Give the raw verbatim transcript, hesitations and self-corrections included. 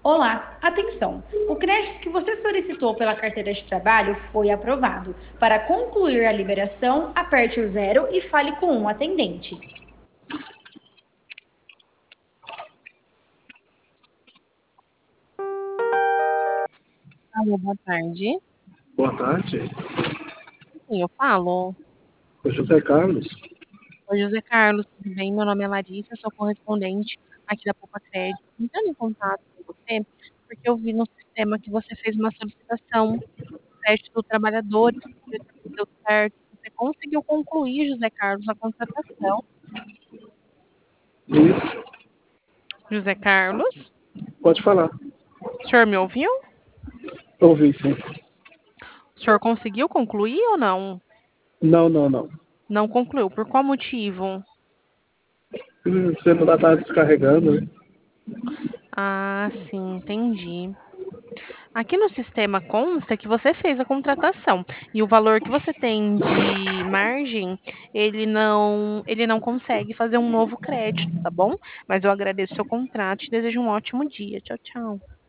Olá, atenção! O crédito que você solicitou pela carteira de trabalho foi aprovado. Para concluir a liberação, aperte o zero e fale com um atendente. Alô, boa tarde. Boa tarde. Sim, eu falo. O José Carlos. Oi, José Carlos, tudo bem? Meu nome é Larissa, sou correspondente aqui da Poupa Crédito. Entrando em contato com você, porque eu vi no sistema que você fez uma solicitação de crédito do trabalhador, que deu certo. Você conseguiu concluir, José Carlos, a contratação. Isso. José Carlos, Pode falar. o senhor me ouviu? Ouvi, sim. O senhor conseguiu concluir ou não? Não, não, não. Não concluiu. Por qual motivo? Hum, Você não está descarregando, né? Ah, sim, entendi. Aqui no sistema consta que você fez a contratação e o valor que você tem de margem, ele não, ele não consegue fazer um novo crédito, tá bom? Mas eu agradeço o seu contrato e te desejo um ótimo dia. Tchau, tchau.